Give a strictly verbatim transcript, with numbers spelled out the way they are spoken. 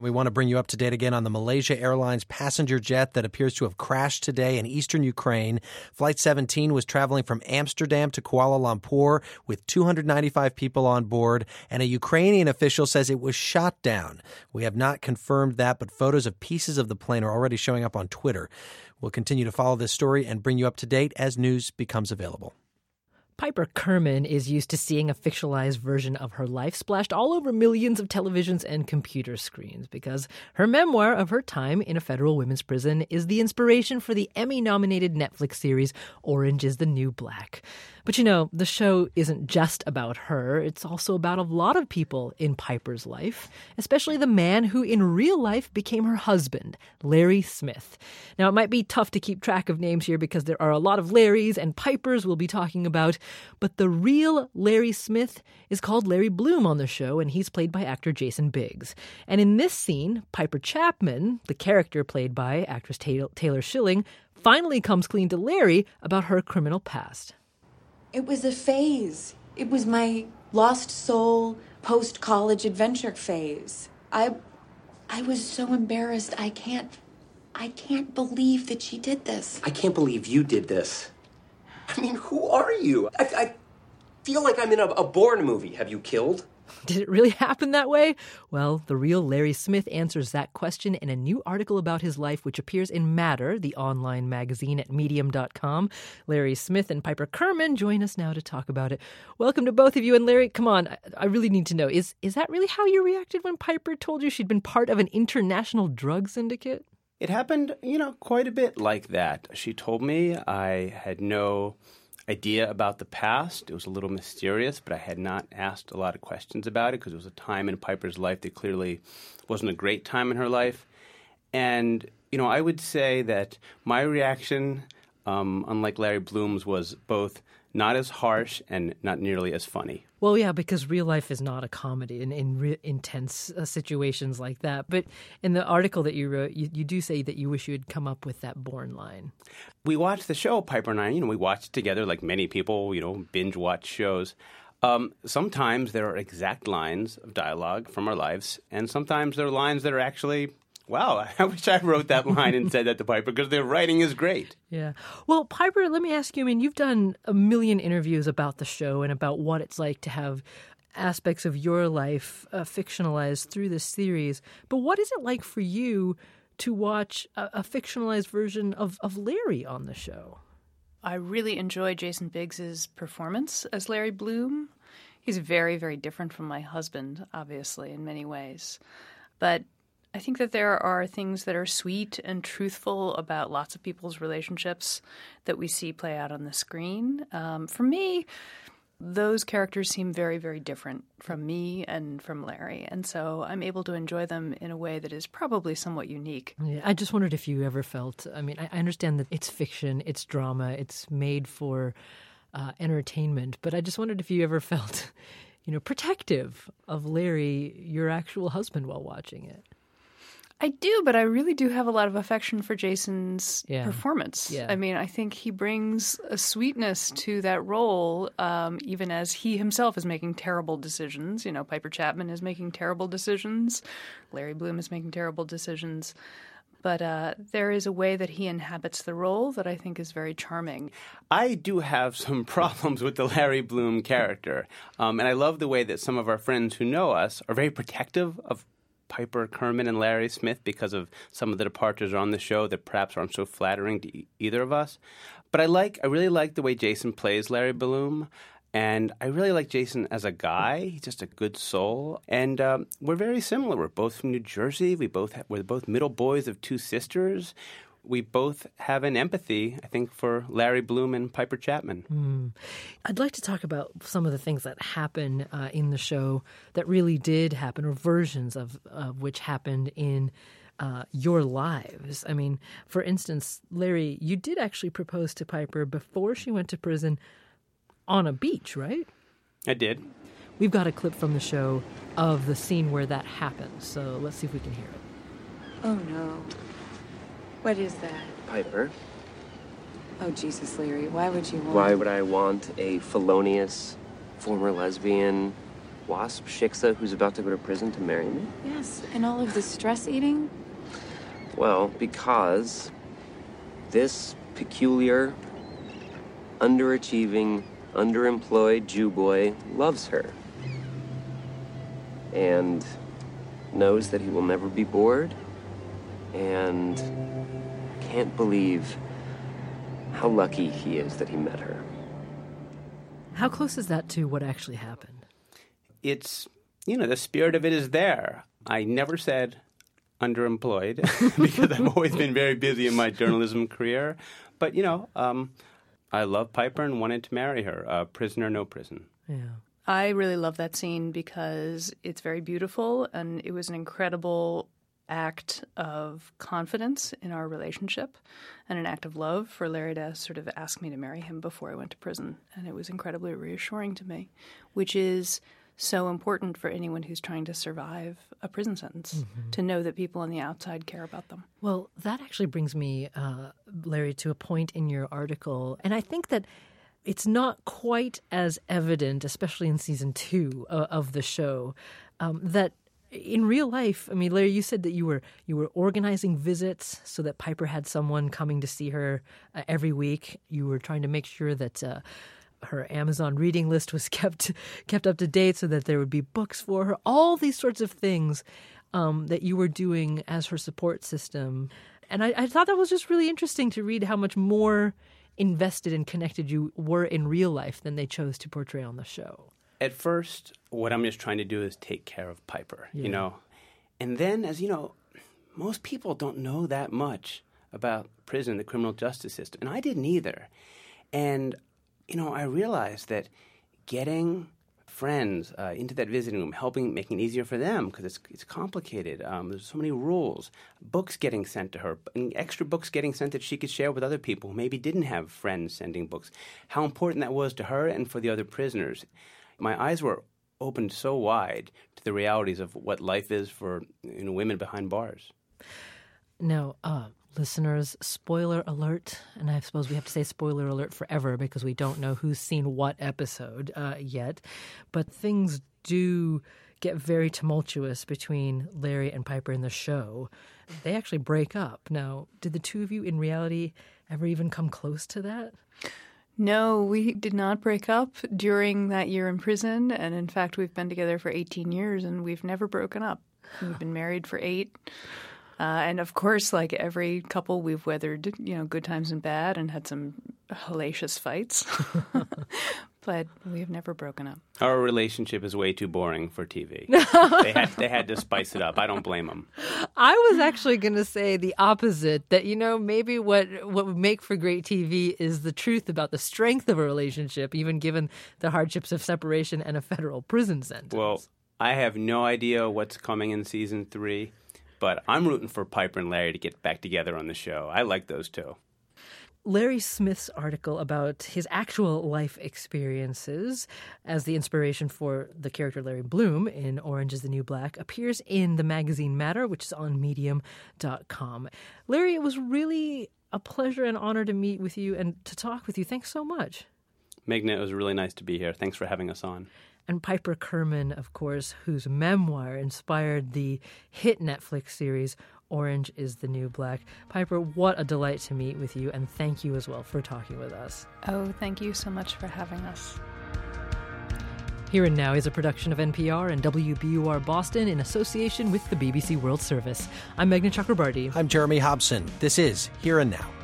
We want to bring you up to date again on the Malaysia Airlines passenger jet that appears to have crashed today in eastern Ukraine. Flight seventeen was traveling from Amsterdam to Kuala Lumpur with two hundred ninety-five people on board, and a Ukrainian official says it was shot down. We have not confirmed that, but photos of pieces of the plane are already showing up on Twitter. We'll continue to follow this story and bring you up to date as news becomes available. Piper Kerman is used to seeing a fictionalized version of her life splashed all over millions of televisions and computer screens because her memoir of her time in a federal women's prison is the inspiration for the Emmy-nominated Netflix series Orange is the New Black. But you know, the show isn't just about her. It's also about a lot of people in Piper's life, especially the man who in real life became her husband, Larry Smith. Now, it might be tough to keep track of names here because there are a lot of Larrys and Pipers we'll be talking about, but the real Larry Smith is called Larry Bloom on the show, and he's played by actor Jason Biggs. And in this scene, Piper Chapman, the character played by actress Taylor Schilling, finally comes clean to Larry about her criminal past. It was a phase. It was my lost soul post-college adventure phase. I I was so embarrassed. I can't I can't believe that she did this. I can't believe you did this. I mean, who are you? I, I feel like I'm in a, a Bourne movie. Have you killed? Did it really happen that way? Well, the real Larry Smith answers that question in a new article about his life, which appears in Matter, the online magazine at medium dot com. Larry Smith and Piper Kerman join us now to talk about it. Welcome to both of you. And Larry, come on, I, I really need to know, is, is that really how you reacted when Piper told you she'd been part of an international drug syndicate? It happened, you know, quite a bit like that. She told me I had no idea about the past. It was a little mysterious, but I had not asked a lot of questions about it because it was a time in Piper's life that clearly wasn't a great time in her life. And, you know, I would say that my reaction, um, unlike Larry Bloom's, was both not as harsh and not nearly as funny. Well, yeah, because real life is not a comedy in, in re- intense uh, situations like that. But in the article that you wrote, you, you do say that you wish you had come up with that Bourne line. We watched the show, Piper and I, you know, we watched together like many people, you know, binge watch shows. Um, sometimes there are exact lines of dialogue from our lives, and sometimes there are lines that are actually, wow, I wish I wrote that line and said that to Piper because their writing is great. Yeah. Well, Piper, let me ask you, I mean, you've done a million interviews about the show and about what it's like to have aspects of your life uh, fictionalized through this series. But what is it like for you to watch a, a fictionalized version of, of Larry on the show? I really enjoy Jason Biggs' performance as Larry Bloom. He's very, very different from my husband, obviously, in many ways. But I think that there are things that are sweet and truthful about lots of people's relationships that we see play out on the screen. Um, for me, those characters seem very, very different from me and from Larry. And so I'm able to enjoy them in a way that is probably somewhat unique. Yeah, I just wondered if you ever felt, I mean, I, I understand that it's fiction, it's drama, it's made for uh, entertainment, but I just wondered if you ever felt, you know, protective of Larry, your actual husband, while watching it. I do, but I really do have a lot of affection for Jason's yeah. performance. Yeah. I mean, I think he brings a sweetness to that role, um, even as he himself is making terrible decisions. You know, Piper Chapman is making terrible decisions. Larry Bloom is making terrible decisions. But uh, there is a way that he inhabits the role that I think is very charming. I do have some problems with the Larry Bloom character. Um, and I love the way that some of our friends who know us are very protective of Piper Kerman and Larry Smith because of some of the departures on the show that perhaps aren't so flattering to e- either of us. But I like, I really like the way Jason plays Larry Bloom, and I really like Jason as a guy. He's just a good soul, and um, we're very similar. We're both from New Jersey. We both have, we're both middle boys of two sisters. We both have an empathy, I think, for Larry Bloom and Piper Chapman. Mm. I'd like to talk about some of the things that happen uh, in the show that really did happen, or versions of, of which happened in uh, your lives. I mean, for instance, Larry, you did actually propose to Piper before she went to prison on a beach, right? I did. We've got a clip from the show of the scene where that happened, so let's see if we can hear it. Oh, no. What is that? Piper. Oh, Jesus, Larry, why would you want... Why would I want a felonious former lesbian wasp, Shiksa, who's about to go to prison to marry me? Yes, and all of the stress eating? Well, because this peculiar, underachieving, underemployed Jew boy loves her. And knows that he will never be bored. And can't believe how lucky he is that he met her. How close is that to what actually happened? It's, you know, the spirit of it is there. I never said underemployed because I've always been very busy in my journalism career. But, you know, um, I love Piper and wanted to marry her, uh, prisoner, no prison. Yeah. I really love that scene because it's very beautiful, and it was an incredible act of confidence in our relationship and an act of love for Larry to sort of ask me to marry him before I went to prison. And it was incredibly reassuring to me, which is so important for anyone who's trying to survive a prison sentence, mm-hmm. to know that people on the outside care about them. Well, that actually brings me, uh, Larry, to a point in your article. And I think that it's not quite as evident, especially in season two uh, of the show, um, that in real life, I mean, Larry, you said that you were you were organizing visits so that Piper had someone coming to see her uh, every week. You were trying to make sure that uh, her Amazon reading list was kept kept up to date so that there would be books for her. All these sorts of things um, that you were doing as her support system. And I, I thought that was just really interesting to read how much more invested and connected you were in real life than they chose to portray on the show. At first, what I'm just trying to do is take care of Piper, yeah. you know. And then, as you know, most people don't know that much about prison, the criminal justice system. And I didn't either. And, you know, I realized that getting friends uh, into that visiting room, helping, making it easier for them, because it's it's complicated. Um, there's so many rules. Books getting sent to her, and extra books getting sent that she could share with other people who maybe didn't have friends sending books. How important that was to her and for the other prisoners. My eyes were opened so wide to the realities of what life is for, you know, women behind bars. Now, uh, listeners, spoiler alert, and I suppose we have to say spoiler alert forever because we don't know who's seen what episode uh, yet, but things do get very tumultuous between Larry and Piper in the show. They actually break up. Now, did the two of you in reality ever even come close to that? No, we did not break up during that year in prison. And in fact, we've been together for eighteen years and we've never broken up. We've been married for eight. Uh, and of course, like every couple, we've weathered, you know, good times and bad and had some hellacious fights. But we have never broken up. Our relationship is way too boring for T V. they had they had to spice it up. I don't blame them. I was actually going to say the opposite, that, you know, maybe what what would make for great T V is the truth about the strength of a relationship, even given the hardships of separation and a federal prison sentence. Well, I have no idea what's coming in season three, but I'm rooting for Piper and Larry to get back together on the show. I like those two. Larry Smith's article about his actual life experiences as the inspiration for the character Larry Bloom in Orange is the New Black appears in the magazine Matter, which is on medium dot com. Larry, it was really a pleasure and honor to meet with you and to talk with you. Thanks so much. Meghna, it was really nice to be here. Thanks for having us on. And Piper Kerman, of course, whose memoir inspired the hit Netflix series Orange is the New Black. Piper, what a delight to meet with you, and thank you as well for talking with us. Oh, thank you so much for having us. Here and Now is a production of N P R and W B U R Boston in association with the B B C World Service. I'm Meghna Chakrabarti. I'm Jeremy Hobson. This is Here and Now.